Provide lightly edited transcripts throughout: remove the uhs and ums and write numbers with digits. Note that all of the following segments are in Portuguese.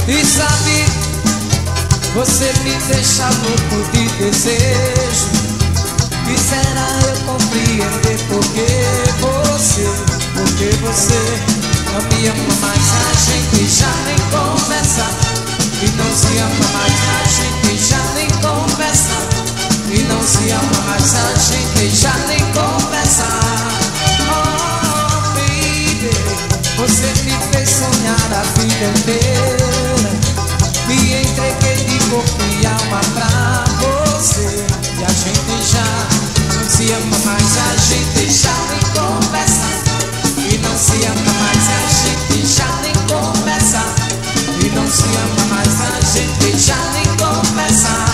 E sabe, você me deixa louco de desejo. Quisera eu compreender porque você não me ama mais. A gente já nem conversa e não se ama mais. A gente já nem conversa e não se ama mais. A gente já nem conversa. Oh baby, você me fez sonhar a vida inteira. Me entreguei de corpo e alma pra você. E a gente já não se ama mais. A gente já nem conversa e não se ama mais. A gente já nem conversa e não se ama mais. A gente já nem conversa.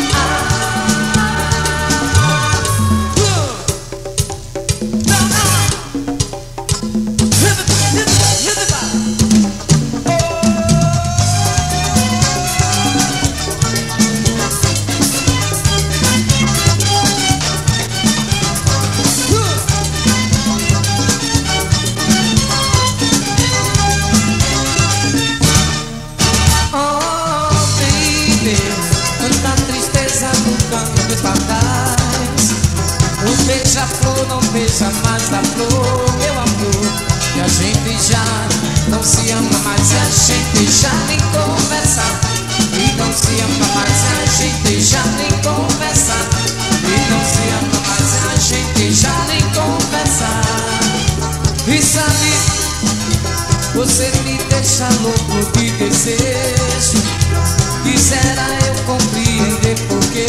Beija-flor, não beija mais da flor, meu amor. E a gente já não se ama mais. A gente já nem conversa e não se ama mais. A gente já nem conversa e não se ama mais. A gente já nem conversa. E sabe, você me deixa louco de desejo. Quisera eu compreender porque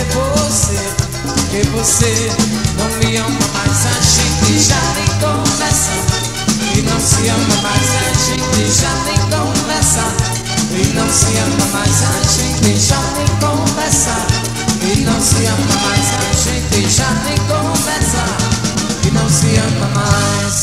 você não me ama mais. A gente já nem conversa e não se ama mais. A gente já nem conversa e não se ama mais. A gente já